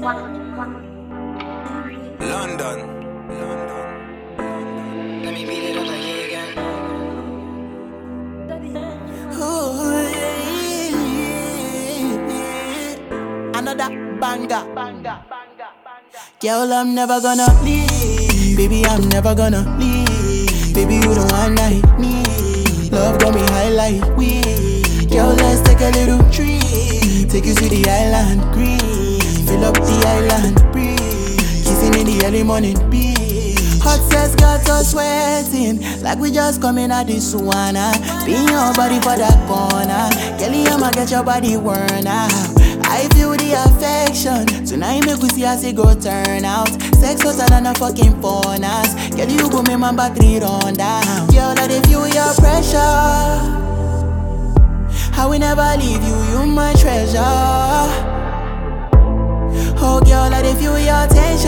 London. Let me beat it up like you again. Another banger. Girl, I'm never gonna leave. Baby, I'm never gonna leave. Baby, you the one I need. Love got me high like weed. Girl, let's take a little trip. Take you to the island, green. Fill up the island, breathe. Kissing in the early morning, beat. Hot sex got us sweating like we just coming out the sauna. Pin your body for that corner. Kelly, I'ma get your body worn out. I feel the affection. Tonight make we see as it go turn out. Sex hotter than a fucking furnace. Girl, you go make my battery run down. Girl, I dey feel your pressure. I will never leave you, you my treasure. Oh girl, I dey feel your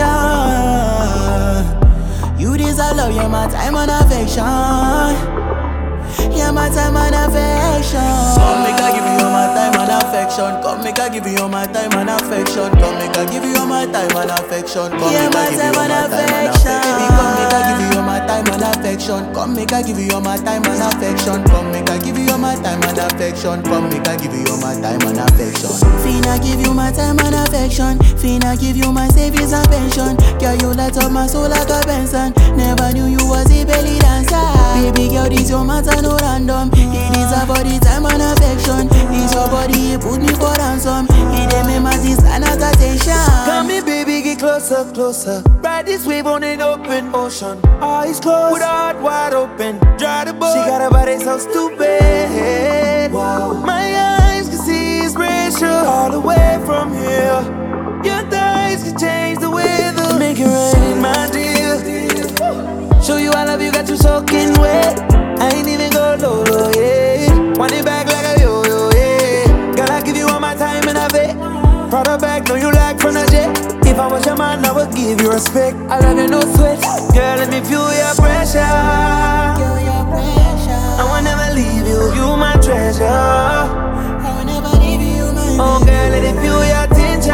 tension. You deserve love, you're my time and affection. You're my time and affection. Come make I give you all my time and affection. Come make I give you all my time and affection. Come make I give you all my time and affection. Come make I give you all my time and affection. Baby, come make I give you all my time and affection. Come make I give you all my time and affection. Come make I give you all my time and affection. Come make I give you all my time and affection. Finna give you my time and affection. Finna give you my savings and pension. Girl, you light up my soul like a Benson. Never knew you was a belly dancer. Baby girl, this your matter no random. It deserve all the time and affection. This your body, it put me for ransom. It dey make my this and attention. Come here, baby, get closer, closer. Ride this wave on an open ocean. Eyes closed, with her heart wide open. Dry the boat. She got a body so stupid. Wow. My eyes can see inspiration all the way from here. Your thighs can change the weather. Make it rain, my dear. Show you I love you, got you soaking wet. I ain't even go low, low, yeah. Want it back like a yo-yo, yeah. Girl, I give you all my time and I bet. Proud of back, know you like from the jet. If I was your man, I would give you respect. I love you, no sweat. Girl, let me feel your pressure. I will never leave you, you my treasure. I will never leave you, my oh, girl, let me feel your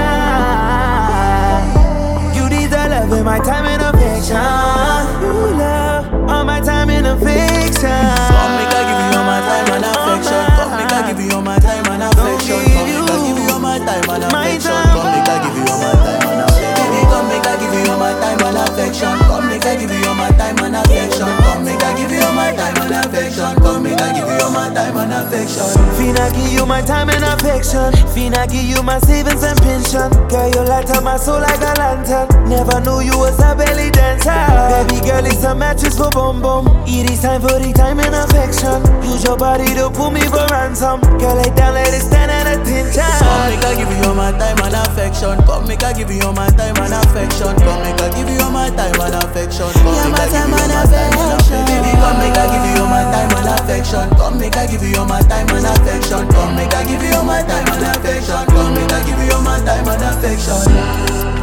tension. You deserve love in my time and affection. You love all my time and affection. Come make I give you all my time and affection. Come make I give you all my time and affection. Come make I give you all my time and affection. Come make I give you all my time and affection. Baby, come make I give you all my time and affection. Come make I give you all my time and affection. Come make I give you all my time and affection. Come make I give you all my time and affection. Finna give you my time and affection. Finna give you my savings and pension. Girl, you light up my soul like a lantern. Never knew you was a belly dancer. Baby girl, it's a mattress for bum bum. It is time for the time and affection. Use your body to put me for ransom. Girl, lay down, let it stand at attention. Come make I give you all my time and affection. Come make I give you all my time and affection. Come make I give you all my time and affection. Come make I give you all my time and affection. Baby, come make I give you all my time and affection. Come make I give you all my time and affection. Come make I give you all my time and affection. Come make I give you all my time and affection.